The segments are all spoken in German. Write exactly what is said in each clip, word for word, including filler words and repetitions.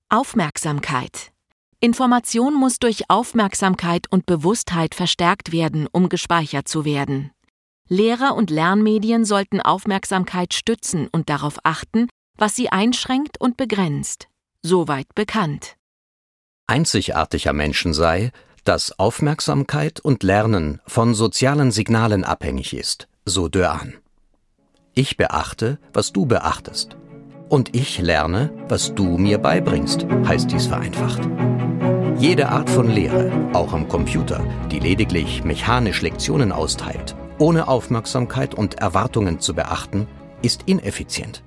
Aufmerksamkeit. Information muss durch Aufmerksamkeit und Bewusstheit verstärkt werden, um gespeichert zu werden. Lehrer und Lernmedien sollten Aufmerksamkeit stützen und darauf achten, was sie einschränkt und begrenzt. Soweit bekannt. Einzigartig am Menschen sei, dass Aufmerksamkeit und Lernen von sozialen Signalen abhängig ist, so Döan. Ich beachte, was du beachtest. Und ich lerne, was du mir beibringst, heißt dies vereinfacht. Jede Art von Lehre, auch am Computer, die lediglich mechanisch Lektionen austeilt, ohne Aufmerksamkeit und Erwartungen zu beachten, ist ineffizient.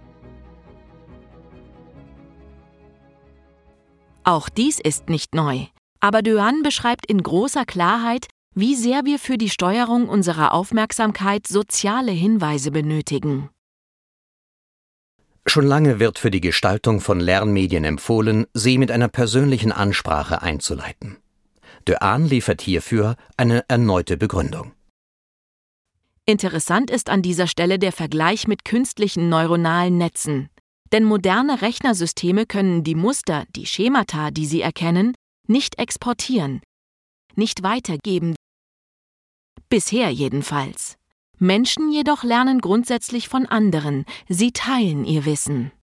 Auch dies ist nicht neu, aber Döan beschreibt in großer Klarheit, wie sehr wir für die Steuerung unserer Aufmerksamkeit soziale Hinweise benötigen. Schon lange wird für die Gestaltung von Lernmedien empfohlen, sie mit einer persönlichen Ansprache einzuleiten. Döan liefert hierfür eine erneute Begründung. Interessant ist an dieser Stelle der Vergleich mit künstlichen neuronalen Netzen. Denn moderne Rechnersysteme können die Muster, die Schemata, die sie erkennen, nicht exportieren, nicht weitergeben. Bisher jedenfalls. Menschen jedoch lernen grundsätzlich von anderen, sie teilen ihr Wissen.